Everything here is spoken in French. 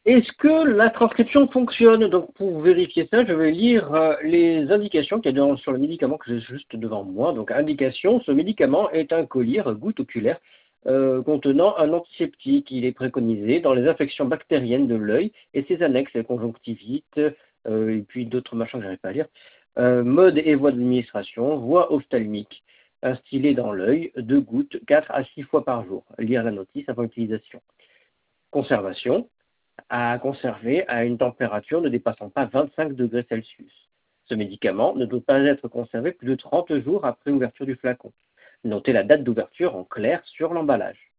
Est-ce que la transcription fonctionne? Donc pour vérifier ça, je vais lire les indications qu'il y a sur le médicament que j'ai juste devant moi. Donc indication, ce médicament est un collyre goutte oculaire contenant un antiseptique. Il est préconisé dans les infections bactériennes de l'œil et ses annexes, conjonctivite, et puis d'autres machins que je n'arrive pas à lire. Mode et voie d'administration, voie ophtalmique, instillée dans l'œil, 2 gouttes, 4 à 6 fois par jour. Lire la notice avant utilisation. Conservation, à conserver à une température ne dépassant pas 25 degrés Celsius. Ce médicament ne doit pas être conservé plus de 30 jours après ouverture du flacon. Notez la date d'ouverture en clair sur l'emballage.